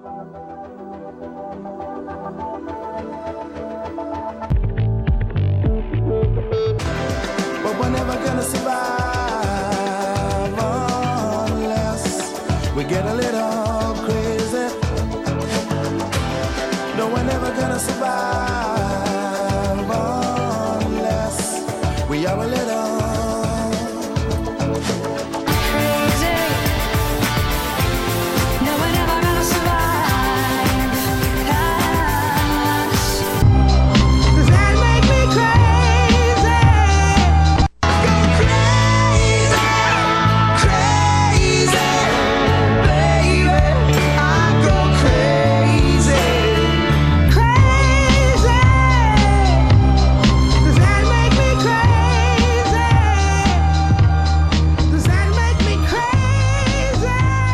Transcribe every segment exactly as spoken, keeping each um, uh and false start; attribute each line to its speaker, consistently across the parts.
Speaker 1: But we're never gonna survive unless we get a little crazy. No, we're never gonna survive unless we are a little
Speaker 2: crazy. No, we're never gonna survive. Does that make me crazy? Go crazy, crazy, baby. I go crazy, crazy. Does that make me crazy? Does that make me crazy?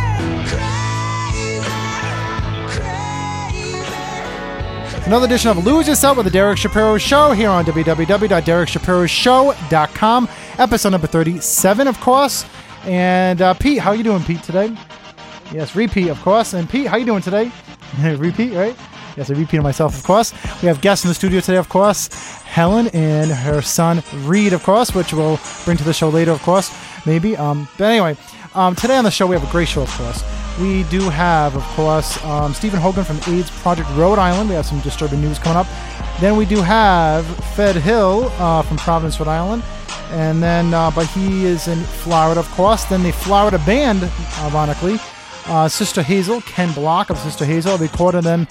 Speaker 2: Crazy, crazy.
Speaker 3: Another edition of Lose Yourself with the Derek Shapiro Show here on w w w dot derek shapiro show dot com. Episode number thirty-seven, of course. And uh, Pete, how you doing, Pete, today? Yes, repeat, of course. And Pete, how you doing today? Repeat, right? Yes, I repeated myself, of course. We have guests in the studio today, of course. Helen and her son, Reed, of course, which we'll bring to the show later, of course, maybe. Um, but anyway, um, today on the show, we have a great show, of course. We do have, of course, um, Stephen Hogan from AIDS Project Rhode Island. We have some disturbing news coming up. Then we do have Fed Hill uh, from Providence, Rhode Island. And then, uh, but he is in Florida, of course. Then the Florida band, ironically, uh, Sister Hazel, Ken Block of Sister Hazel, recorded in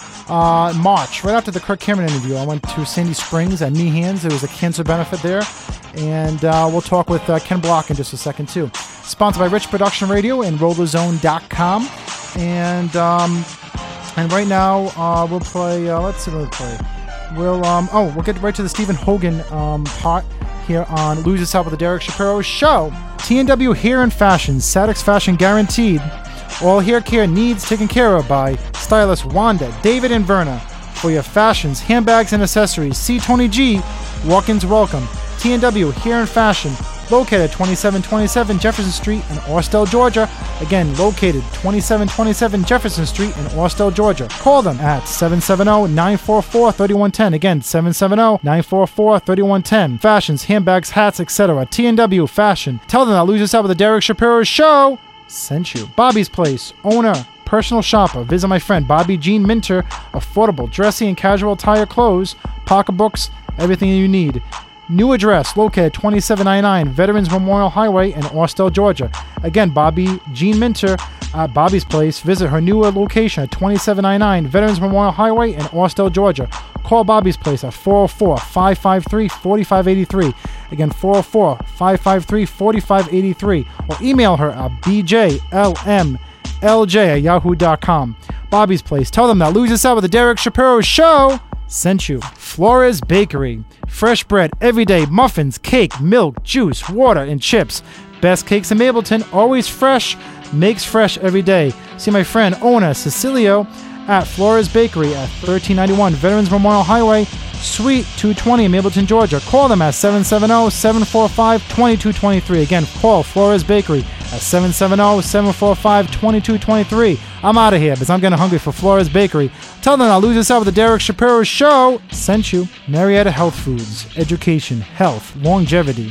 Speaker 3: uh, March, right after the Kirk Cameron interview. I went to Sandy Springs at Meehan's. There was a cancer benefit there. And uh, we'll talk with uh, Ken Block in just a second, too. Sponsored by Rich Production Radio and roller zone dot com. And um, and right now, uh, we'll play, uh, let's see what we'll play. We'll, um, oh, we'll get right to the Stephen Hogan um, part here on Lose Yourself with the Derek Shapiro Show. T N W Hair and Fashion, Sadix Fashion Guaranteed. All hair care needs taken care of by stylist Wanda, David, and Verna. For your fashions, handbags, and accessories, see Tony G. Walk-ins welcome. T N W Hair and Fashion, located at twenty-seven twenty-seven Jefferson Street in Austell, Georgia. Again, located twenty-seven twenty-seven Jefferson Street in Austell, Georgia. Call them at seven seven zero, nine four four, three one one zero. Again, seven seven zero, nine four four, three one one zero. Fashions, handbags, hats, et cetera. T N W Fashion. Tell them that Lose Yourself with the Derek Shapiro Show sent you. Bobby's Place, owner, personal shopper. Visit my friend Bobby Jean Minter. Affordable, dressy, and casual attire clothes, pocketbooks, everything you need. New address located twenty-seven ninety-nine Veterans Memorial Highway in Austell, Georgia. Again, Bobby Jean Minter at Bobby's Place. Visit her newer location at twenty-seven ninety-nine Veterans Memorial Highway in Austell, Georgia. Call Bobby's Place at four oh four, five five three, four five eight three. Again, four oh four, five five three, four five eight three. Or email her at b j l m l j at yahoo dot com. Bobby's Place. Tell them that Lose Yourself with the Derek Shapiro Show sent you. Flores Bakery. Fresh bread every day. Muffins, cake, milk, juice, water, and chips. Best cakes in Mableton. Always fresh. Makes fresh every day. See my friend, owner Cecilio at Flores Bakery at thirteen ninety-one Veterans Memorial Highway, Suite two twenty in Mableton, Georgia. Call them at seven seven zero, seven four five, two two two three. Again, call Flores Bakery at seven seven zero, seven four five, two two two three. I'm out of here because I'm getting hungry for Flores Bakery. Tell them I'll Lose Yourself with the Derek Shapiro Show sent you. Marietta Health Foods. Education, health, longevity.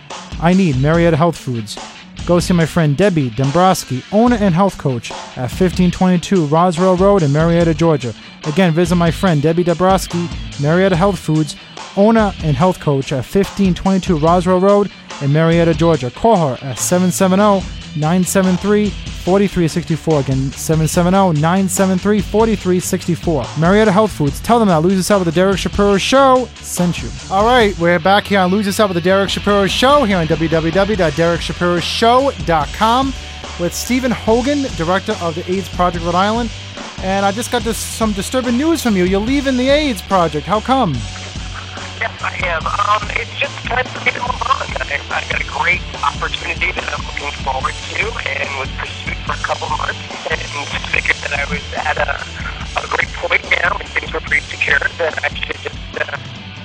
Speaker 3: I need Marietta Health Foods. Go see my friend Debbie Dombrowski, owner and health coach at fifteen twenty-two Roswell Road in Marietta, Georgia. Again, visit my friend Debbie Dombrowski, Marietta Health Foods, owner and health coach at fifteen twenty-two Roswell Road in Marietta, Georgia. Call her at seven seven zero, nine seven three, four three six four. Again, seven seven zero, nine seven three, four three six four. Marietta Health Foods. Tell them that Lose Yourself with the Derek Shapiro Show sent you. All right, we're back here on Lose Yourself with the Derek Shapiro Show here on w w w dot derek shapiro show dot com with Stephen Hogan, director of the AIDS Project Rhode Island. And I just got this, some disturbing news from you. You're leaving the AIDS Project. How come?
Speaker 4: Yes, I am. Um, it's just time for me to move on. I, I got a great opportunity that I'm looking forward to and was pursued for a couple months and figured that I was at a, a great point now and things were pretty secure that I should just uh,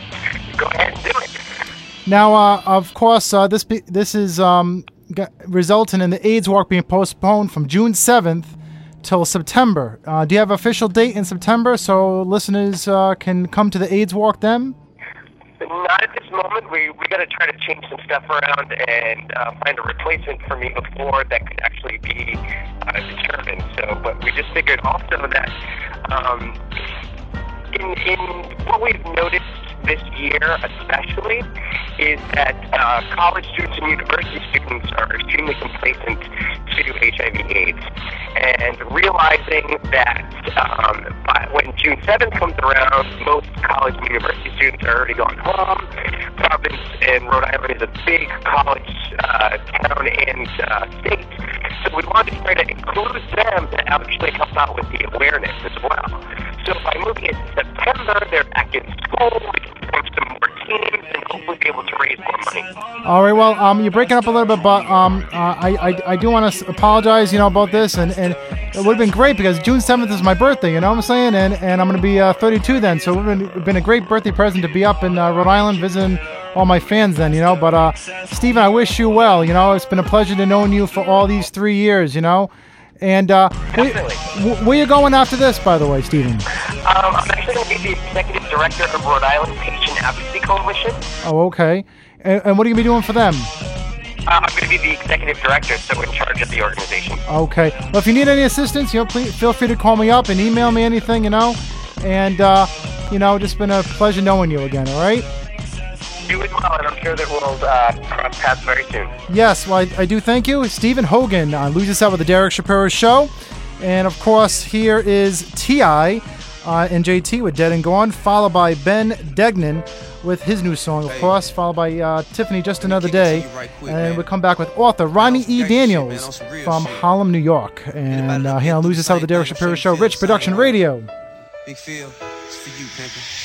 Speaker 4: go ahead and do it.
Speaker 3: Now, uh, of course, uh, this be, this is um, got, resulting in the AIDS walk being postponed from June seventh till September. Uh, do you have an official date in September so listeners uh, can come to the AIDS Walk then?
Speaker 4: Not at this moment. We we got to try to change some stuff around and uh, find a replacement for me before that could actually be uh, determined. So, but we just figured also that um, in in what we've noticed this year especially is that uh, college students and university students are extremely complacent to H I V AIDS. And realizing that um, by, when June seventh comes around, most college and university students are already gone home. Providence and Rhode Island is a big college uh, town and uh, state. So we wanted to try to include them to actually help out with the awareness as well. So by moving it to September, they're back in school, we can form some more teams and hopefully be able to raise more money.
Speaker 3: All right, well, um, you're breaking up a little bit, but um, uh, I, I I do want to apologize, you know, about this, and, and it would have been great because June seventh is my birthday, you know what I'm saying, and, and I'm going to be uh, thirty-two then, so it would have been, been a great birthday present to be up in uh, Rhode Island visiting all my fans then, you know, but uh, Stephen, I wish you well, you know, it's been a pleasure to know you for all these three years, you know, and uh, where, where are you going after this, by the way, Stephen?
Speaker 4: Um, I'm actually going to be the executive director of Rhode Island Patient Advocacy Coalition.
Speaker 3: Oh, okay. And, and what are you going to be doing for them?
Speaker 4: Uh, I'm going to be the executive director, so in charge of the organization.
Speaker 3: Okay. Well, if you need any assistance, you know, please feel free to call me up and email me anything, you know. And, uh, you know, just been a pleasure knowing you again, all right?
Speaker 4: You as well, and I'm sure that we'll uh, cross paths very soon.
Speaker 3: Yes, well, I, I do thank you. Stephen Hogan on Lose Yourself with the Derek Shapiro Show. And, of course, here is T I Uh, and J T with Dead and Gone, followed by Ben Degnan with his new song, of course, followed by uh, Tiffany, Just Another Day, and we'll come back with author Ronnie E. Daniels from Harlem, New York, and uh, here on Lose Yourself with the Derek Shapiro Show, Rich Production Radio.
Speaker 5: Big feel, it's for you, pimpin'.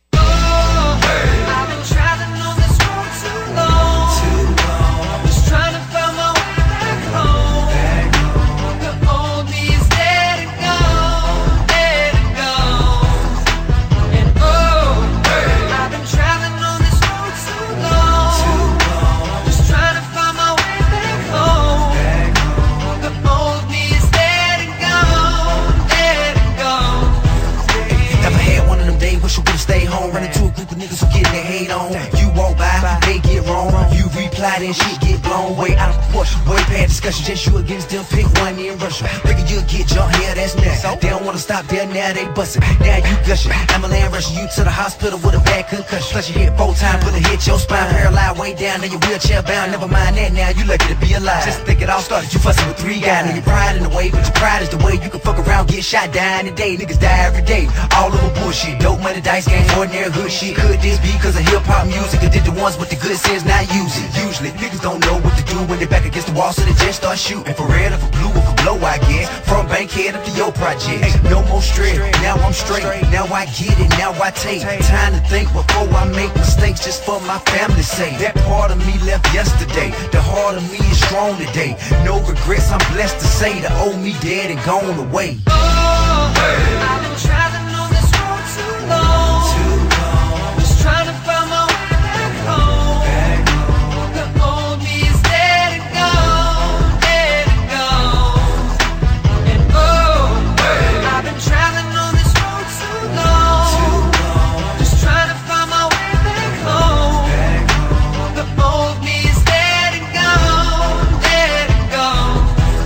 Speaker 2: I've been traveling on this road too long. Too long. Just trying to find my way back home. Back home. The old me is dead and gone, dead and gone. And oh, I've been traveling on this road too long. Too long. Just trying to find my way back home. Back home. The old me is dead and gone, dead and gone.
Speaker 5: Never had one of them days, wish you would've stayed home. Running to a group of niggas who getting their hate on. You walk by, they get wrong. You reply, then shit get blown way out of proportion. Way past discussion, just you against them, pick one and rush 'em. Figure you'll get jumped, yeah, that's next. They don't wanna stop there, now they bustin'. Now you gushing. I'm a land rushing you to the hospital with a bad concussion. Plus you hit four times, put a hit your spine, paralyzed way down, then you wheelchair bound. Never mind that now, you lucky to be alive. Just think it all started, you fussing with three guys. Now your pride in the way, but your pride is the way you can fuck around, get shot, die in the day. Niggas die every day, all over bullshit. Dope money, dice game, ordinary hood shit. Could this be cause of hip hop music? Or did the ones with the good sense not use it? Usually, niggas don't know what to do when they back against the wall, so they just start shooting. For red or for blue or for blow, I guess. From Bankhead up to your project. No more stress, now I'm straight. Now I get it, now I take time to think before I make mistakes, just for my family's sake. That part of me left yesterday. The heart of me is strong today. No regrets, I'm blessed to say the old me dead and gone away.
Speaker 2: Oh, I've been traveling on this road too long. Too long. Just trying to find my way back home. Back home. The old me is dead and gone, dead and gone. And oh, I've been traveling on this road too long. Too long. Just trying to find my way back home. Back home. The old me is dead and gone, dead and gone.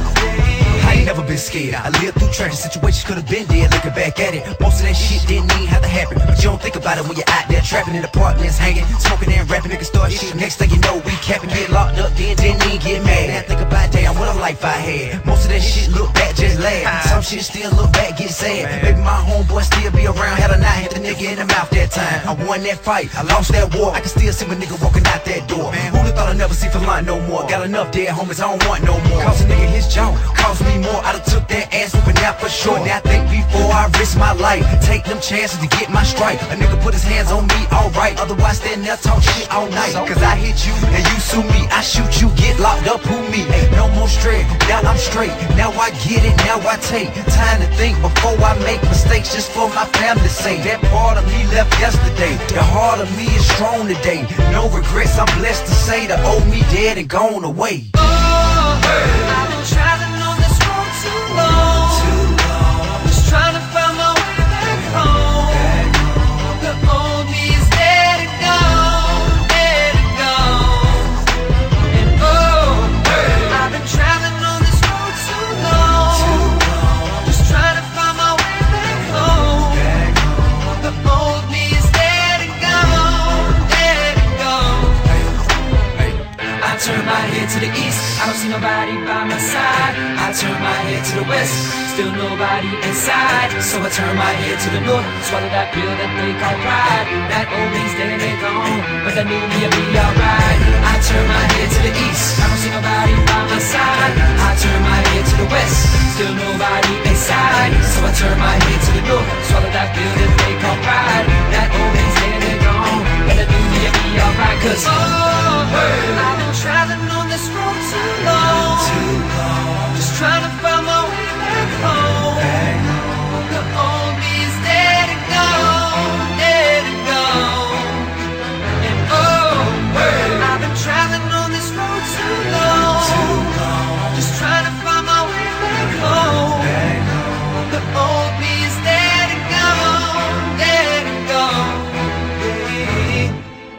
Speaker 5: I ain't never been scared. I lived through tragic situations, could've been dead. Looking back at it, most of that shit didn't even have to happen. But you don't think about it when you're out there trapping in apartments, hanging, smoking and rapping. Niggas start shit. Next thing you know, we capping, get locked up, then didn't even get mad. Now think about damn what a life I had. Most of that shit look back, just laugh. Some shit still look back, get sad. Maybe my homeboy still be around. Had a knife, hit the nigga in the mouth that time. I won that fight, I lost that war. I can still see my nigga walking out that door. Who'da thought I'd never see for line no more? Got enough dead homies, I don't want no more. Cost a nigga his jaw, cost me more. I done took that ass whooping out for sure. Now think before I risk my life. Take them chances to get my stripe. A nigga put his hands on me, alright. Otherwise stand there talk shit all night. Cause I hit you and you sue me. I shoot you, get locked up, who me? No more stress, now I'm straight. Now I get it, now I take time to think before I make mistakes, just for my family's sake. That part of me left yesterday. The heart of me is strong today. No regrets, I'm blessed to say the old me dead and gone away.
Speaker 2: Oh, I've been traveling on this road too long. Too
Speaker 5: by my side. I turn my head to the west, still nobody inside. So I turn my head to the north, swallow that pill that they call pride. That old man's dead and they're gone, but that new me'll be alright. I turn my head to the east, I don't see nobody by my side. I turn my head to the west, still nobody inside. So I turn my head to the north, swallow that pill that they call pride. That old man's dead and they're gone, but that new me'll be alright. Cause
Speaker 2: Oh, I've been traveling on this road too long,
Speaker 5: too long,
Speaker 2: just trying to find my way back home.
Speaker 5: back home.
Speaker 2: The old me is dead and gone, dead and gone. And oh, I've been traveling on this road too long,
Speaker 5: Too long,
Speaker 2: just trying to find my way back home.
Speaker 5: back home.
Speaker 2: The old me is dead and gone, dead and gone. Yeah.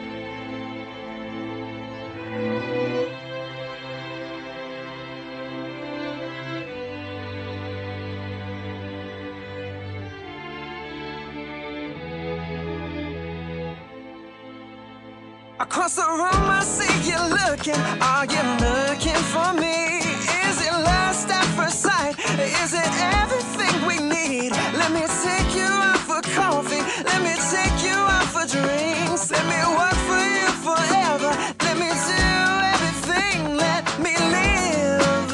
Speaker 6: Across the room I see you looking. Are you looking for me? Is it lust at first sight? Is it everything we need? Let me take you out for coffee. Let me take you out for drinks. Let me work for you forever. Let me do everything. Let me live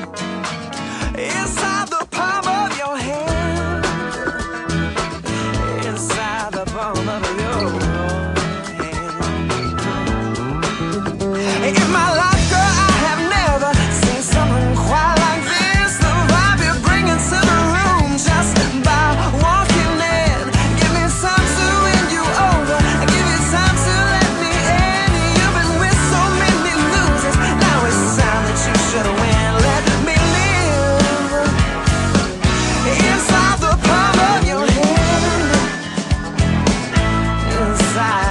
Speaker 6: inside the palm of your hand. Inside the palm of your hand. In my life, girl, I have never seen someone quite like this. The vibe you're bringing to the room just by walking in. Give me time to win you over. Give you time to let me in. You've been with so many losers. Now it's time that you should win. Let me live inside the palm of your hand. Inside.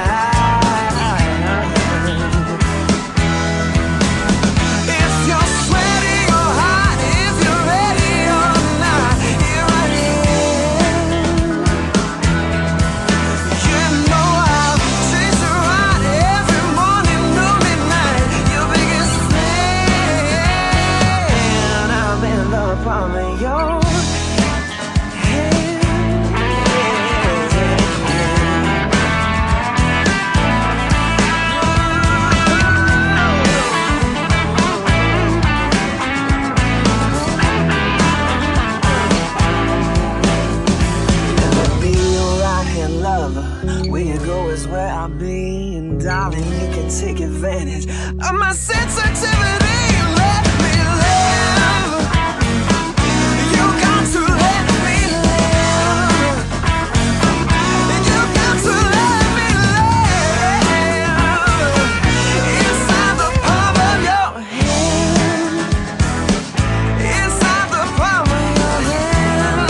Speaker 6: Where I'll be, and darling, you can take advantage of my sensitivity. Let me live. You got to let me live. You got to let me live inside the palm of your hand. Inside the palm of your hand.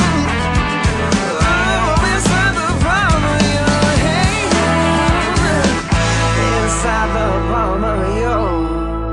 Speaker 6: Oh, inside the palm of your hand. Inside the palm of your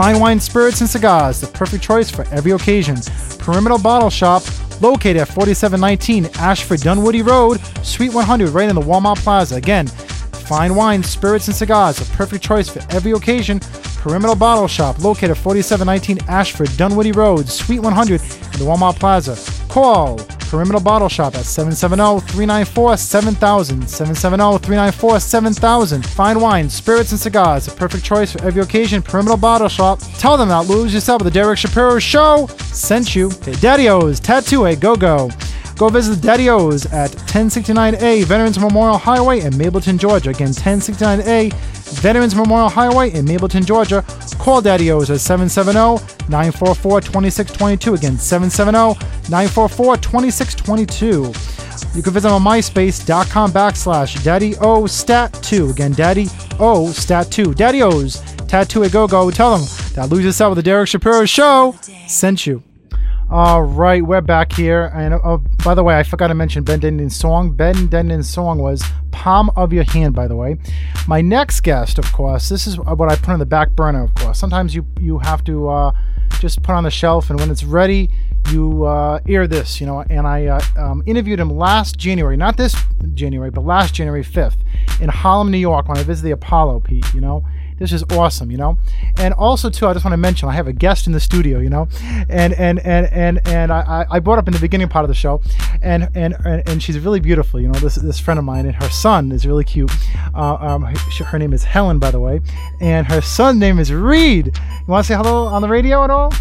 Speaker 3: Fine wine, spirits, and cigars, the perfect choice for every occasion. Perimeter Bottle Shop, located at forty-seven nineteen Ashford Dunwoody Road, Suite one hundred, right in the Walmart Plaza. Again, fine wine, spirits, and cigars, a perfect choice for every occasion. Perimeter Bottle Shop, located at forty-seven nineteen Ashford Dunwoody Road, Suite one hundred, in the Walmart Plaza. Call Perimeter Bottle Shop at seven seven zero, three nine four, seven thousand, seven seven zero, three nine four, seven thousand. Fine wine, spirits, and cigars, a perfect choice for every occasion. Perimeter Bottle Shop. Tell them not lose yourself with the Derek Shapiro Show sent you. Okay, Daddy-O's Tattoo, a go-go. Go visit Daddy-O's at ten sixty-nine A Veterans Memorial Highway in Mableton, Georgia. Again, ten sixty-nine A Veterans Memorial Highway in Mableton, Georgia. Call Daddy-O's at seven seven zero, nine four four, two six two two. Again, seven seven zero, nine four four, two six two two. You can visit them on MySpace.com backslash Daddy-O Stat two. Again, Daddy-O Stat two. Daddy-O's Tattoo a Go-Go. Tell them that Lose Yourself with the Derek Shapiro Show sent you. All right, we're back here. And uh, by the way, I forgot to mention Ben Dendon's song. Ben Dendon's song was Palm of Your Hand, by the way. My next guest, of course, this is what I put on the back burner, of course. Sometimes you, you have to uh, just put on the shelf, and when it's ready, you uh, air this, you know. And I uh, um, interviewed him last January, not this January, but last January fifth in Harlem, New York, when I visited the Apollo, Pete, you know. This is awesome, you know. And also, too, I just want to mention I have a guest in the studio, you know, and and and and and I, I brought up in the beginning part of the show, and and and, and she's really beautiful, you know. This this friend of mine, and her son is really cute. Uh, um, her, her name is Helen, by the way, and her son's name is Reed. You want to say hello on the radio at all?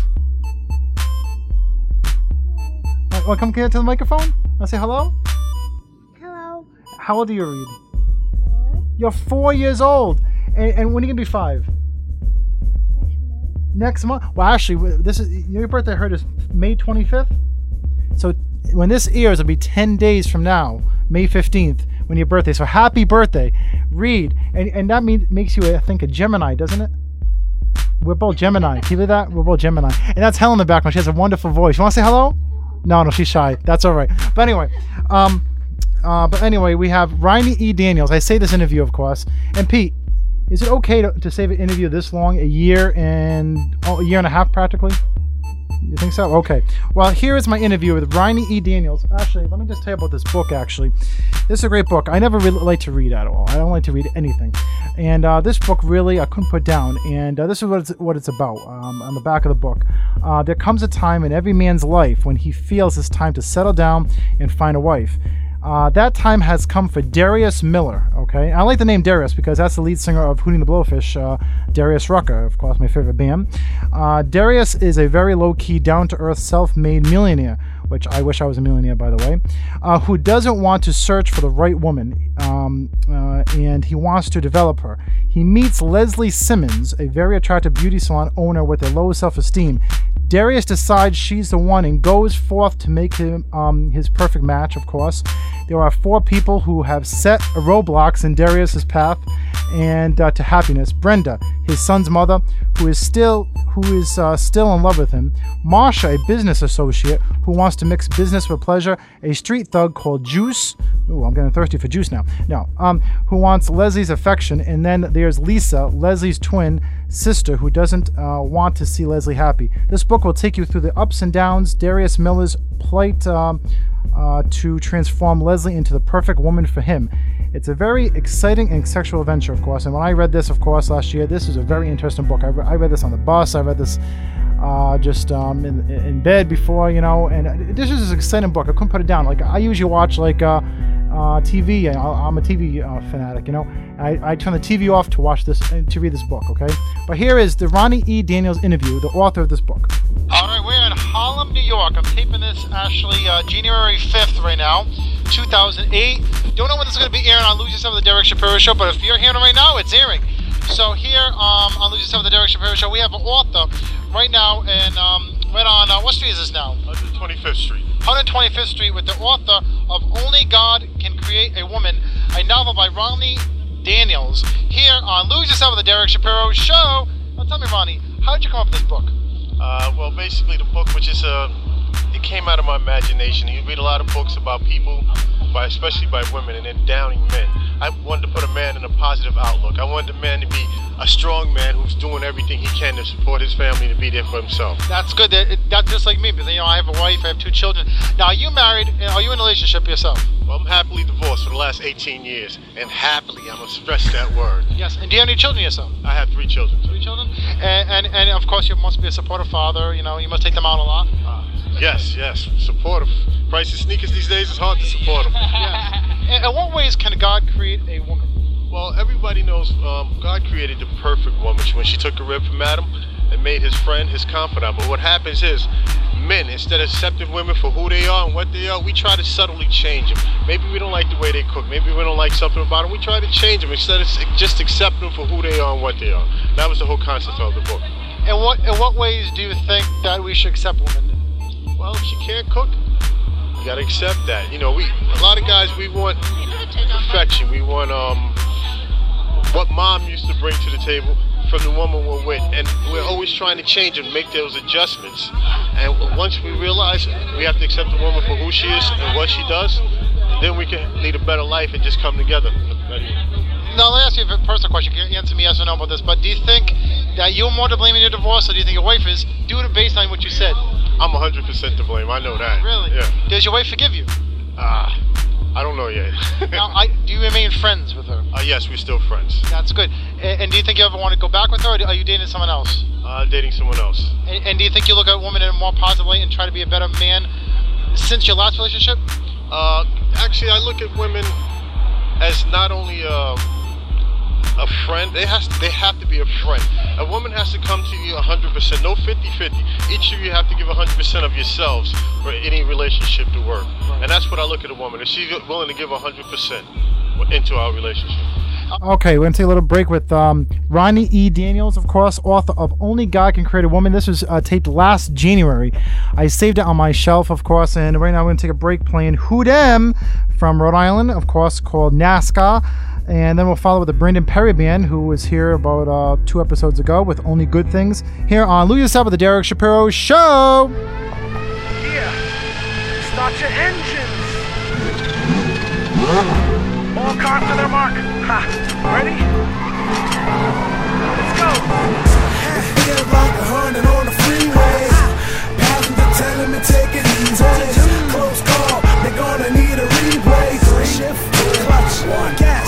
Speaker 3: Want to come here to the microphone? Want to say hello?
Speaker 7: Hello.
Speaker 3: How old are you, Reed?
Speaker 7: Four.
Speaker 3: You're four years old. And, and when are you gonna be five? Next month. Well, actually, this is your birthday. I heard is May twenty-fifth. So when this airs, it'll be ten days from now, May fifteenth, when your birthday. So happy birthday, Reed. And and that means makes you, I think, a Gemini, doesn't it? We're both Gemini. Can you believe that? We're both Gemini. And that's Helen in the background. She has a wonderful voice. You want to say hello? No, no, she's shy. That's all right. But anyway, um, uh, but anyway, we have Ronnie E. Daniels. I say this interview, of course, and Pete. Is it okay to, to save an interview this long, a year and oh, a year and a half practically? You think so? Okay. Well, here is my interview with Ronnie E. Daniels. Actually, let me just tell you about this book, actually. This is a great book. I never really like to read at all. I don't like to read anything. And uh, this book really I couldn't put down. And uh, this is what it's, what it's about um, on the back of the book. Uh, there comes a time in every man's life when he feels it's time to settle down and find a wife. Uh, that time has come for Darius Miller, okay? I like the name Darius because that's the lead singer of Hootie and the Blowfish, uh, Darius Rucker, of course, my favorite band. Uh, Darius is a very low-key, down-to-earth, self-made millionaire, which I wish I was a millionaire, by the way, uh, who doesn't want to search for the right woman, um, uh, and he wants to develop her. He meets Leslie Simmons, a very attractive beauty salon owner with a low self-esteem. Darius decides she's the one and goes forth to make him um, his perfect match, of course. There are four people who have set roadblocks in Darius's path and uh, to happiness. Brenda, his son's mother, who is still who is uh, still in love with him. Marsha, a business associate who wants to mix business with pleasure. A street thug called Juice. Ooh, I'm getting thirsty for juice now. No, um, who wants Leslie's affection. And then there's Lisa, Leslie's twin sister, who doesn't uh, want to see Leslie happy. This book will take you through the ups and downs, Darius Miller's plight um, uh, to transform Leslie into the perfect woman for him. It's a very exciting and sexual adventure, of course. And when I read this, of course, last year, this is a very interesting book. I, re- I read this on the bus. I read this uh, just um, in, in bed before, you know. And this is an exciting book. I couldn't put it down. Like I usually watch like uh, uh, T V. And I'm a T V uh, fanatic, you know. I, I turn the T V off to watch this to read this book. Okay. But here is the Ronnie E. Daniels interview, the author of this book. All right, we're in Harlem, New York. I'm taping this actually uh, January fifth right now, two thousand eight. Don't know when this is going to be airing on Lose Yourself with the Derek Shapiro Show, but if you're hearing it right now, it's airing. So here um, on Lose Yourself with the Derek Shapiro Show, we have an author right now, and um, right on, uh, what street is this now?
Speaker 8: one twenty-fifth Street.
Speaker 3: one twenty-fifth Street with the author of Only God Can Create a Woman, a novel by Ronnie Daniels, here on Lose Yourself with the Derek Shapiro Show. Now tell me, Ronnie, how did you come up with this book?
Speaker 8: Uh, well, basically the book was just a it came out of my imagination. You read a lot of books about people, by especially by women, and then downing men. I wanted to put a man in a positive outlook. I wanted the man to be a strong man who's doing everything he can to support his family and to be there for himself.
Speaker 3: That's good. That, that's just like me, because you know I have a wife, I have two children. Now, are you married? Are you in a relationship yourself?
Speaker 8: Well, I'm happily divorced for the last eighteen years, and happily, I'm gonna stress that word.
Speaker 3: Yes. And do you have any children yourself?
Speaker 8: I have three children.
Speaker 3: Three children? And and, and of course, you must be a supportive father. You know, you must take them out a lot.
Speaker 8: Uh, yes, yes, supportive. Price of sneakers these days is hard to support them.
Speaker 3: Yeah. In, in what ways can God create a woman?
Speaker 8: Well, everybody knows um, God created the perfect woman when she took a rib from Adam and made his friend his confidant. But what happens is, men, instead of accepting women for who they are and what they are, we try to subtly change them. Maybe we don't like the way they cook. Maybe we don't like something about them. We try to change them instead of just accepting them for who they are and what they are. That was the whole concept of the book.
Speaker 3: In what in what ways do you think that we should accept women?
Speaker 8: Well, if she can't cook, you gotta accept that. You know, we a lot of guys, we want perfection. We want um what mom used to bring to the table from the woman we're with, and we're always trying to change and make those adjustments. And once we realize we have to accept the woman for who she is and what she does, then we can lead a better life and just come together.
Speaker 3: Now, let me ask you a personal question. You can answer me yes or no about this, but do you think that you're more to blame in your divorce, or do you think your wife is, due to based on what you said?
Speaker 8: I'm one hundred percent to blame. I know that.
Speaker 3: Really?
Speaker 8: Yeah.
Speaker 3: Does your wife forgive you?
Speaker 8: Ah, uh, I don't know yet.
Speaker 3: Now, I, do you remain friends with her?
Speaker 8: Uh, yes, we're still friends.
Speaker 3: That's good. And, and do you think you ever want to go back with her, or are you dating someone else?
Speaker 8: Uh, dating someone else.
Speaker 3: And, and do you think you look at a woman in a more positive way and try to be a better man since your last relationship?
Speaker 8: Uh, actually, I look at women as not only uh, a friend. They has to, they have to be a friend. A woman has to come to you one hundred percent, no fifty-fifty. Each of you have to give one hundred percent of yourselves for any relationship to work. And that's what I look at a woman. If she's willing to give one hundred percent into our relationship.
Speaker 3: Okay, we're going to take a little break with um, Ronnie E. Daniels, of course, author of Only God Can Create a Woman. This was uh, taped last January. I saved it on my shelf, of course, and right now we're going to take a break playing Who Dem from Rhode Island, of course, called NASCAR. And then we'll follow with the Brandon Perry Band, who was here about uh, two episodes ago with Only Good Things, here on Lose Yourself with the Derek Shapiro Show.
Speaker 9: Yeah, start your engines. All cars to their mark. Ha, ready? Let's go.
Speaker 1: Feel like a hundred on the freeway. Passenger telling me take it easy. Close call, they're gonna need a replay. Three, shift, clutch, one, gas.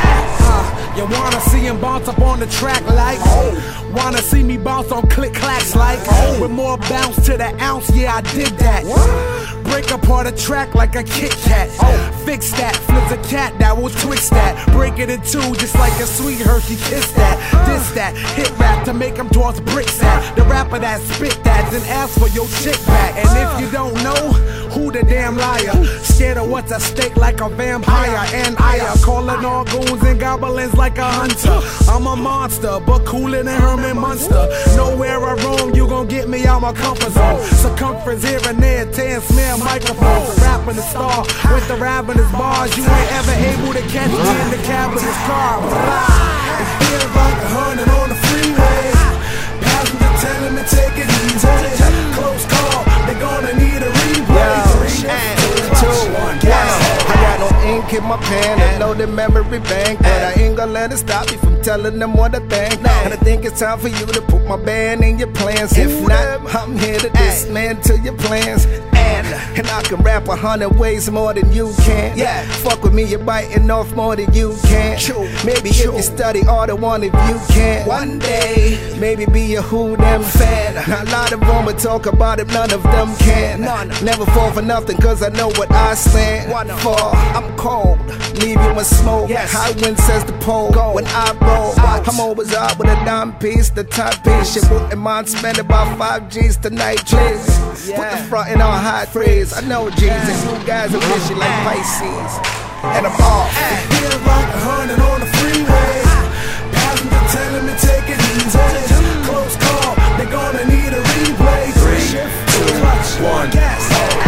Speaker 1: Uh, you wanna see him bounce up on the track like? Oh. Wanna see me bounce on click clacks like? Oh. With more bounce to the ounce, yeah I did that. What? Break apart a track like a Kit Kat. Oh. Fix that, flips a cat that will twist that. Break it in two just like a sweet Hershey kiss that. Diss that, hit rap to make them toss bricks at. The rapper that spit that, then ask for your chick back. And if you don't know, who the damn liar? Scared of what's at stake like a vampire. And I are calling all goons and goblins like a hunter. I'm a monster, but cooler than Herman Munster. Nowhere I roam, you gon' get me out my comfort zone. Circumference here and there, ten smear microphones. Rapping the star with the ravenous bars. You ain't ever able to catch me in the cab of this car. It feels like a hundred on the freeway. Passenger telling me take it easy. Close call, they're gonna need a replay. Three, two, one, gas.
Speaker 10: I got no ink in my pen and loaded memory bank, but I ain't gonna let it stop me from telling them what I think. And I think it's time for you to put my band in your plans. If not, I'm here to dismantle your plans. And, and I can rap a hundred ways more than you can. Yeah, fuck with me, you're biting off more than you can. Maybe if you study all the one if you can. One day, maybe be a Who Dem fan. A lot of them would talk about it, none of them can. Never fall for nothing cause I know what I stand for. I'm cold, leave you in smoke. High wind says the pole. When I roll, I'm always out with a dime piece, the top piece. You wouldn't mind spending about five G's tonight, please. Put the front in on high praise. I know Jesus, you guys are fishy like Pisces. And I'm off.
Speaker 1: It feels like a hundred on the freeway. Passenger telling me take it easy. Close call, they're gonna need a replay. Three, two, one, gas.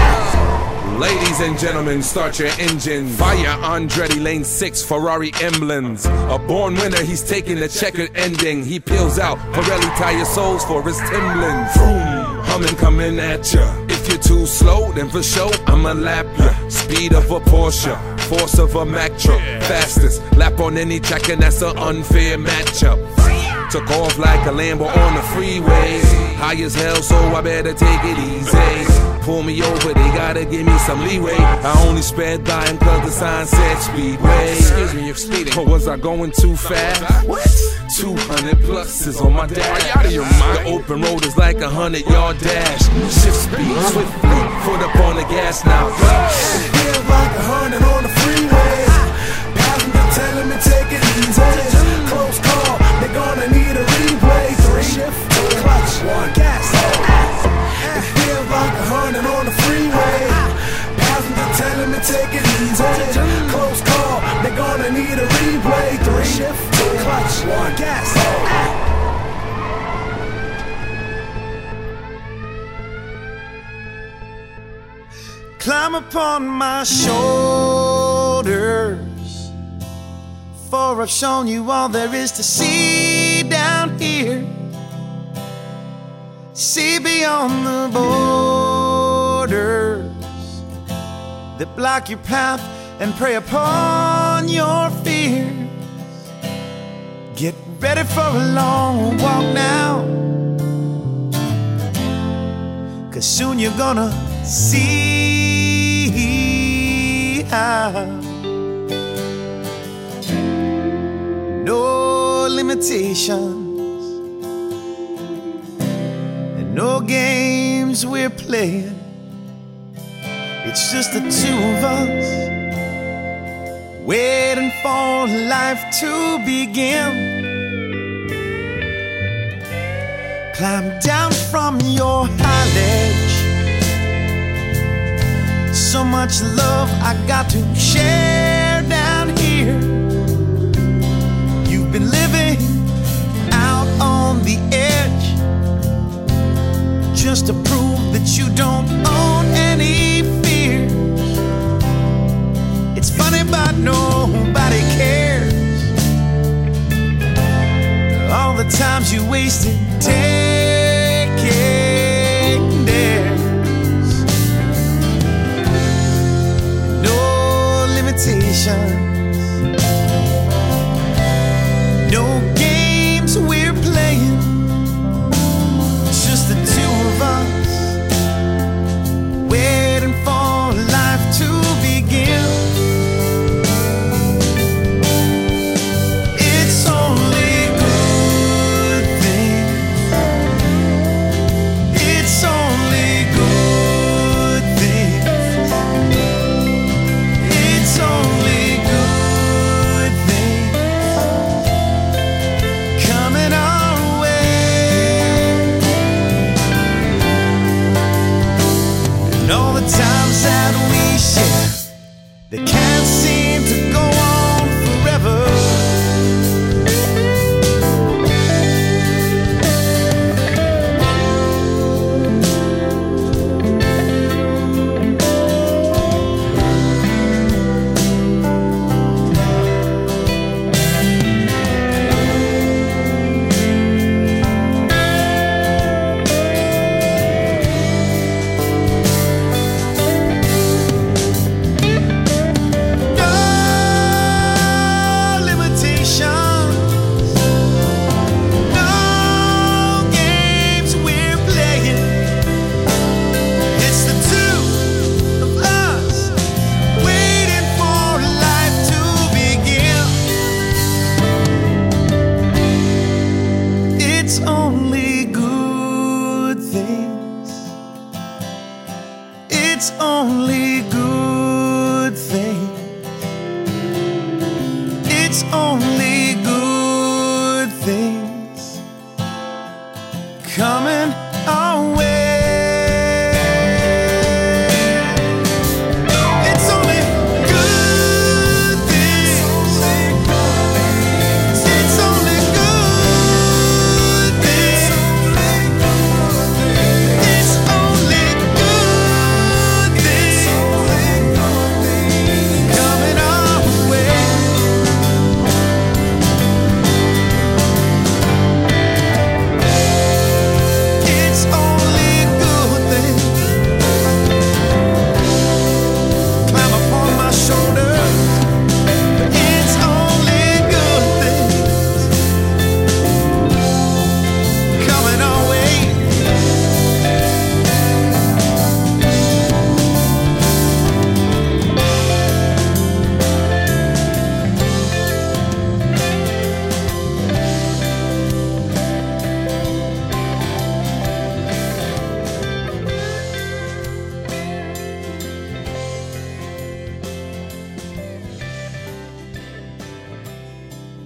Speaker 11: Ladies and gentlemen, start your engine. Fire Andretti Lane six Ferrari emblems. A born winner, he's taking the checkered ending. He peels out Pirelli tire soles for his Timberlands. Vroom, humming coming at ya. If If you're too slow, then for sure I'ma lap ya. Speed of a Porsche, force of a Mack truck, fastest lap on any track, and that's an unfair matchup. Took off like a Lambo on the freeway, high as hell, so I better take it easy. Pull me over, they gotta give me some leeway. I only sped by him cause the sign said speedway. Excuse me, you're speeding. Or was I going too fast? What? two hundred plus is on my dash. Are you out of your mind? The open road is like a hundred yard dash. Shift speed swiftly, foot up on the gas now.
Speaker 1: It feels like a hundred on the freeway. Passenger telling me take it easy. Close call, they gonna need a replay. Three, shift, clutch, one, gas. It feels like a hundred on the freeway. Passenger telling me take it easy. Close call, they gonna need a replay. Three, shift, clutch, one, gas.
Speaker 6: Climb upon my shoulders, for I've shown you all there is to see down here. See beyond the borders that block your path and prey upon your fears. Get ready for a long walk now, 'cause soon you're gonna see how no limitations and no games we're playing. It's just the two of us waiting for life to begin. Climb down from your high ledge. So much love I got to share down here. You've been living out on the edge just to prove that you don't own any fears. It's funny but nobody cares. All the times you wasted taking dares. No limitations, no games we're playing. It's just the two of us waiting for life to begin. It's only good things. It's only good things. It's only good things coming our way. And all the times that we share, they can't seem to go on forever. It's only good things. It's only good things. It's only good things coming our way. It's only good things. It's only good things. It's only good things.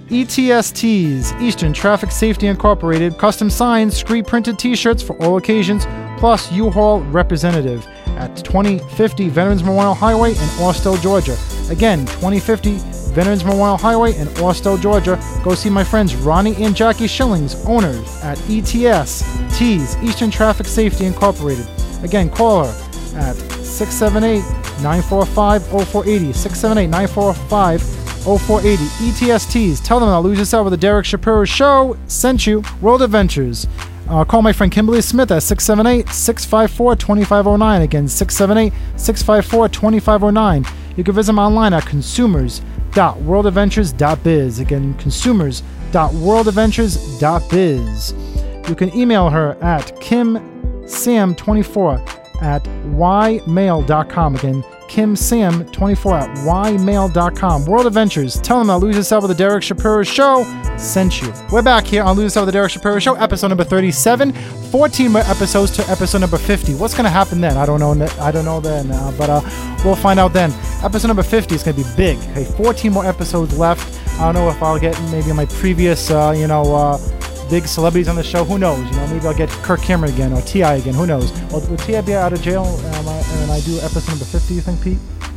Speaker 3: E T S Ts, Eastern Traffic Safety Incorporated, custom signed, screen printed t-shirts for all occasions, plus U-Haul representative at twenty fifty Veterans Memorial Highway in Austell, Georgia. Again, twenty fifty Veterans Memorial Highway in Austell, Georgia. Go see my friends Ronnie and Jackie Shillings, owners at E T S Ts, Eastern Traffic Safety Incorporated. Again, call her at six seven eight, nine four five, zero four eight zero, six seven eight, nine four five, zero four eight zero. E T S Ts. Tell them I'll lose yourself with the Derek Shapiro Show sent you. World Adventures. Uh, call my friend Kimberly Smith at six seven eight, six five four, two five zero nine. Again, six seven eight, six five four, two five zero nine. You can visit them online at consumers dot world adventures dot biz. Again, consumers dot world adventures dot biz. You can email her at kim sam twenty-four at y mail dot com. Again, kim sam twenty-four at y mail dot com. World Adventures. Tell them I'll lose yourself with the Derek Shapiro Show sent you. We're back here on Lose Yourself with the Derek Shapiro Show, episode number thirty-seven. fourteen more episodes to episode number fifty. What's going to happen then? I don't know. I don't know then, uh, but uh, we'll find out then. Episode number fifty is going to be big. Okay, fourteen more episodes left. I don't know if I'll get maybe my previous, uh, you know, uh, big celebrities on the show. Who knows? You know, maybe I'll get Kirk Cameron again or T I again. Who knows? Will, will T I be out of jail um, I, and I do episode number fifty, you think, Pete?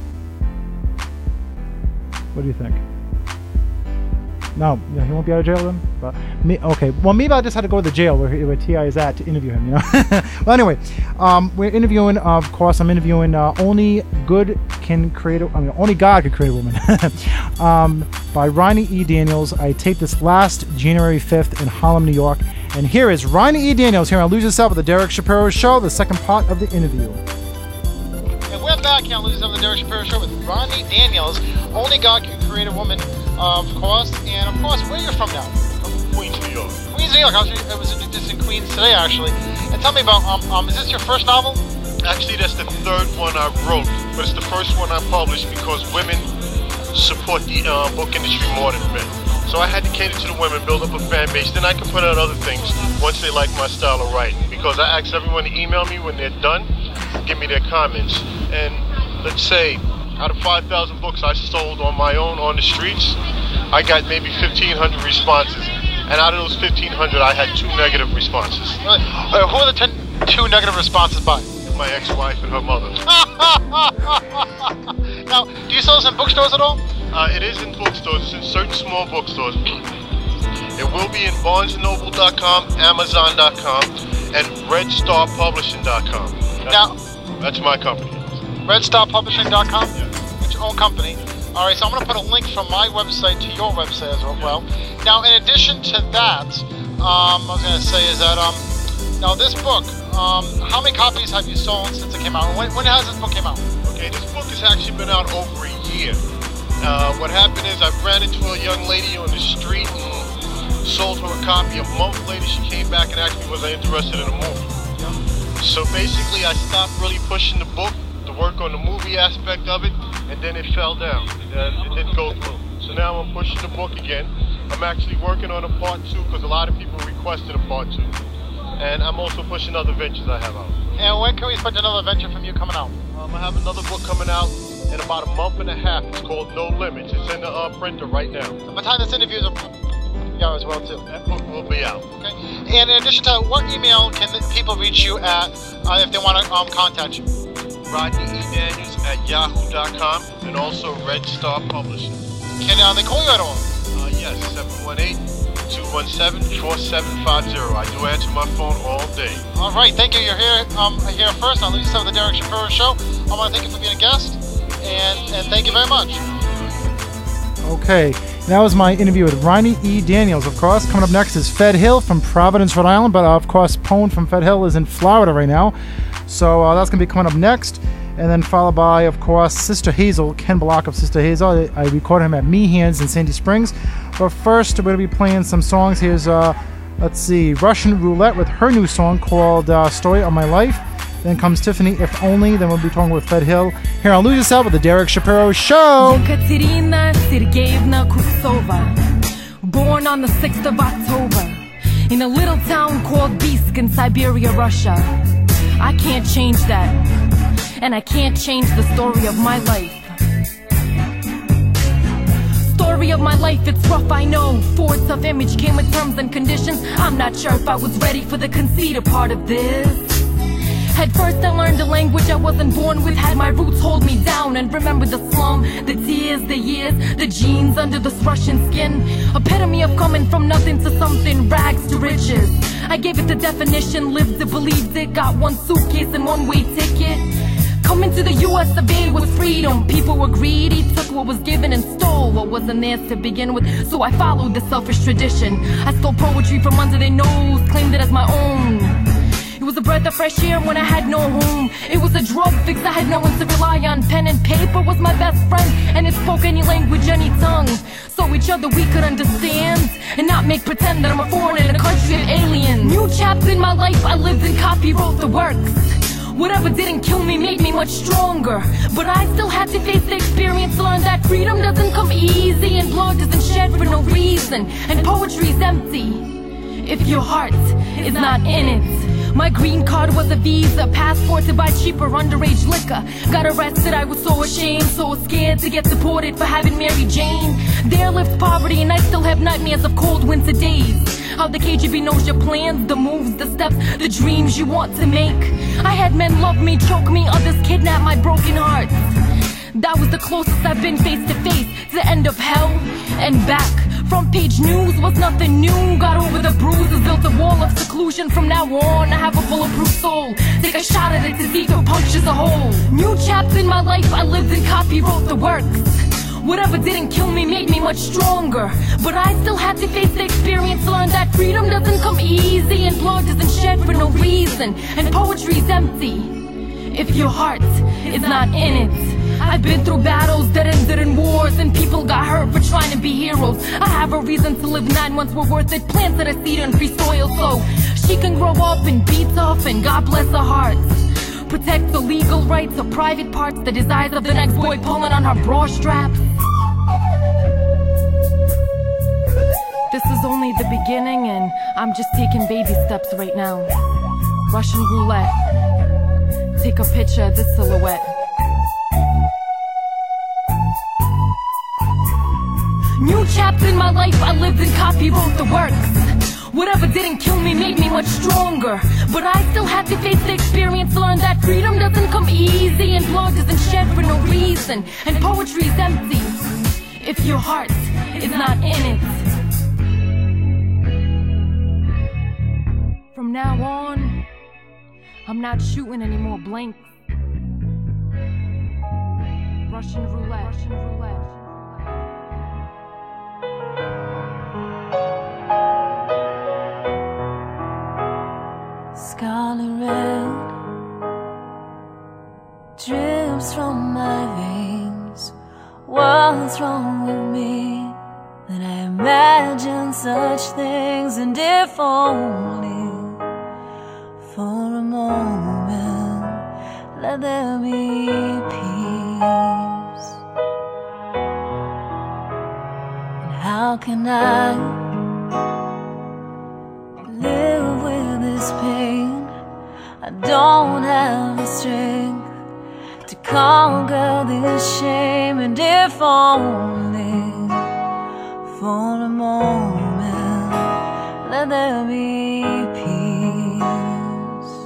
Speaker 3: What do you think? No, you know, he won't be out of jail then? But me, okay. Well, maybe I just had to go to the jail where, where T I is at to interview him, you know? Well, anyway, um, we're interviewing, uh, of course, I'm interviewing uh, Only Good Can Create a, I mean, Only God Can Create a Woman um, by Ronnie E. Daniels. I taped this last January fifth in Harlem, New York. And here is Ronnie E. Daniels here on Lose Yourself with the Derek Shapiro Show, the second part of the interview. And we're back here on Lose Yourself with the Derek Shapiro Show with Ronnie Daniels. Only God Can Create a Woman, uh, of course. And, of course, where are you from now?
Speaker 8: Queens, New York.
Speaker 3: Queens, New York. I was, I was just in Queens today, actually. And tell me about, um, um, is this your first novel?
Speaker 8: Actually, that's the third one I wrote, but it's the first one I published because women support the uh, book industry more than men. So I had to cater to the women, build up a fan base. Then I can put out other things once they like my style of writing. Because I ask everyone to email me when they're done, give me their comments. And let's say, out of five thousand books I sold on my own on the streets, I got maybe fifteen hundred responses. And out of those fifteen hundred, I had two negative responses.
Speaker 3: Really? Uh, who are the ten, two negative responses by?
Speaker 8: My ex-wife and her mother.
Speaker 3: Now, do you sell this in bookstores at all?
Speaker 8: Uh, it is in bookstores. It's in certain small bookstores. It will be in barnes and noble dot com, amazon dot com, and red star publishing dot com. That's,
Speaker 3: now,
Speaker 8: that's my company.
Speaker 3: red star publishing dot com?
Speaker 8: Yeah.
Speaker 3: It's your own company. All right, so I'm going to put a link from my website to your website as well. Now, in addition to that, um, I was going to say is that, um, now this book, um, how many copies have you sold since it came out? When, when has this book came out?
Speaker 8: Okay, this book has actually been out over a year. Uh, what happened is I ran into a young lady on the street and sold her a copy. A month later, she came back and asked me was I interested in a movie. So basically, I stopped really pushing the book, the work on the movie aspect of it, and then it fell down. It didn't go through. So now I'm pushing the book again. I'm actually working on a part two because a lot of people requested a part two. And I'm also pushing other ventures I have out.
Speaker 3: And when can we expect another venture from you coming out?
Speaker 8: Um, I have another book coming out in about a month and a half. It's called No Limits. It's in the uh, printer right now.
Speaker 3: By the time this interview is out as well, too.
Speaker 8: That book will be out.
Speaker 3: Okay. And in addition to that, what email can the people reach you at uh, if they want to um, contact you?
Speaker 8: Rodney E. Daniels at yahoo dot com and also Red Star Publishing.
Speaker 3: Can uh, they call you at all?
Speaker 8: Uh, yes, seven one eight, two one seven, four seven five zero. I do answer my phone all day.
Speaker 3: All right, thank you. You're here um, here first on Lose Yourself with the Derek Shapiro Show. I want to thank you for being a guest, and, and thank you very much. Okay, that was my interview with Ronnie E. Daniels, of course. Coming up next is Fed Hill from Providence, Rhode Island, but uh, of course, Pone from Fed Hill is in Florida right now. So uh, that's going to be coming up next. And then followed by, of course, Sister Hazel, Ken Block of Sister Hazel. I, I recorded him at Me Hands in Sandy Springs. But first, we're going to be playing some songs. Here's, uh, let's see, Russian Roulette with her new song called uh, Story of My Life. Then comes Tiffany, If Only. Then we'll be talking with Fed Hill. Here on Lose Yourself with the Derek Shapiro Show.
Speaker 12: Ekaterina Sergeyevna Kutsova, born on the sixth of October, in a little town called Biysk in Siberia, Russia. I can't change that, and I can't change the story of my life. Story of my life, it's rough, I know. For a tough image came with terms and conditions. I'm not sure if I was ready for the conceited part of this. At first I learned a language I wasn't born with, had my roots hold me down. And remember the slum, the tears, the years, the jeans under this Russian skin. Epitome of coming from nothing to something, rags to riches. I gave it the definition, lived it, believed it. Got one suitcase and one way ticket. Coming to the U S of A was freedom. People were greedy, took what was given and stole what wasn't theirs to begin with. So I followed the selfish tradition. I stole poetry from under their nose, claimed it as my own. It was a breath of fresh air when I had no home. It was a drug fix, I had no one to rely on. Pen and paper was my best friend, and it spoke any language, any tongue. So each other we could understand, and not make pretend that I'm a foreigner in a country of aliens. New chapter in my life, I lived and copy wrote the works. Whatever didn't kill me made me much stronger. But I still had to face the experience, learn that freedom doesn't come easy, and blood isn't shed for no reason, and poetry's empty if your heart is not in it. My green card was a visa, passport to buy cheaper underage liquor. Got arrested, I was so ashamed, so scared to get deported for having Mary Jane. There lived poverty and I still have nightmares of cold winter days. How the K G B knows your plans, the moves, the steps, the dreams you want to make. I had men love me, choke me, others kidnap my broken heart. That was the closest I've been face to face to the end of hell and back. Front page news was nothing new. Got over the bruises, built a wall of seclusion. From now on, I have a bulletproof soul. Take a shot at it to see if it punches a hole. New chapter in my life, I lived and copy wrote the works. Whatever didn't kill me made me much stronger. But I still had to face the experience, learn that freedom doesn't come easy, and blood isn't shed for no reason, and poetry's empty if your heart is not in it. I've been through battles that ended in wars, and people got hurt for trying to be heroes. I have a reason to live, nine months were worth it. Planted a seed in free soil so she can grow up and be tough, and God bless her heart. Protect the legal rights of private parts, the desires of the next boy pulling on her bra straps. This is only the beginning, and I'm just taking baby steps right now. Russian roulette. Take a picture of this silhouette. New chapter in my life, I lived and copy wrote the works. Whatever didn't kill me made me much stronger. But I still had to face the experience, learn that freedom doesn't come easy, and blood isn't shed for no reason, and poetry's empty if your heart is not in it. From now on, I'm not shooting any more blanks. Russian roulette, Russian roulette.
Speaker 13: Scarlet red drips from my veins. What's wrong with me that I imagine such things? And if only for a moment, let there be peace. And how can I live with this pain? I don't have the strength to conquer this shame. And if only for a moment, let there be peace.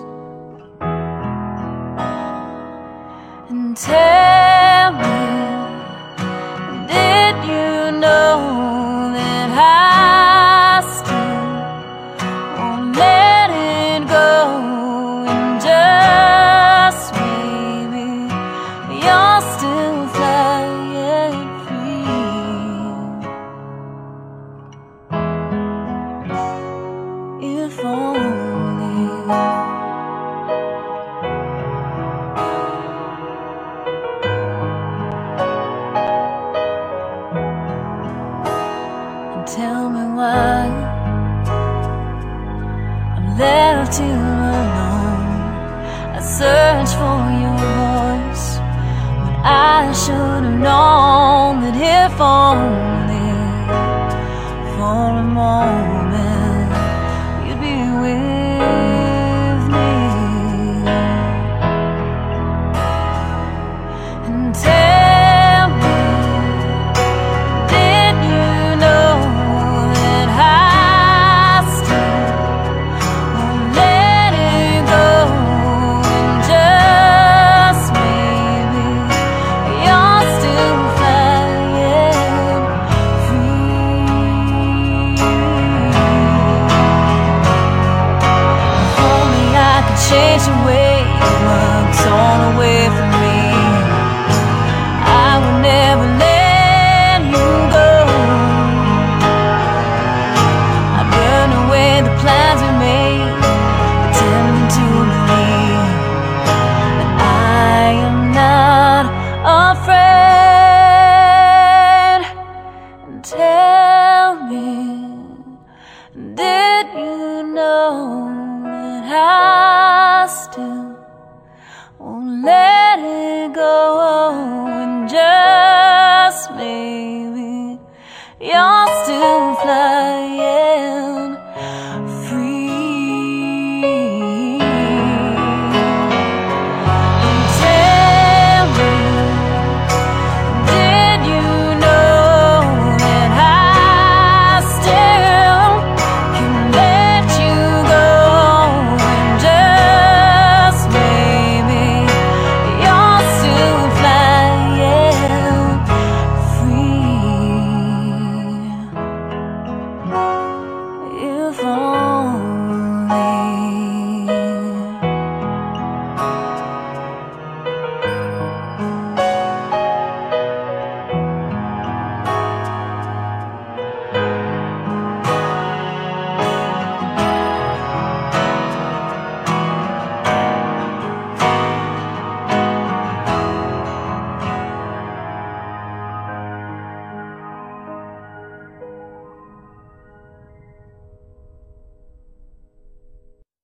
Speaker 13: And tell me, did you know that I still won't let it go? And just maybe you're still flying free. If only. And tell me why I'm left here alone. I search for your voice when I should have known that if only for a moment you'd be with me. And tell me, did you let